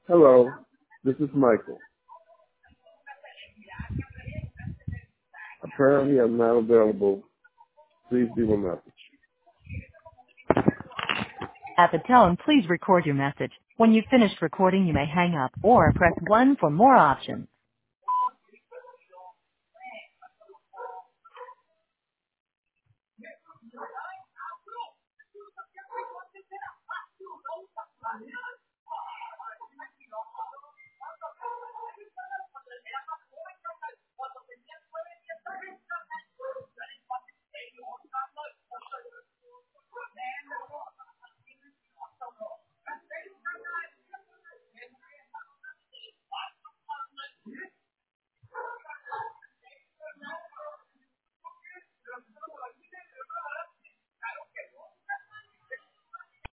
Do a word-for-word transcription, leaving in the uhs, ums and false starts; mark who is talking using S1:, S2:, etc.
S1: Hello, this is Michael. Apparently I'm not available. Please leave a message.
S2: At the tone, please record your message. When you've finished recording, you may hang up or press one for more options.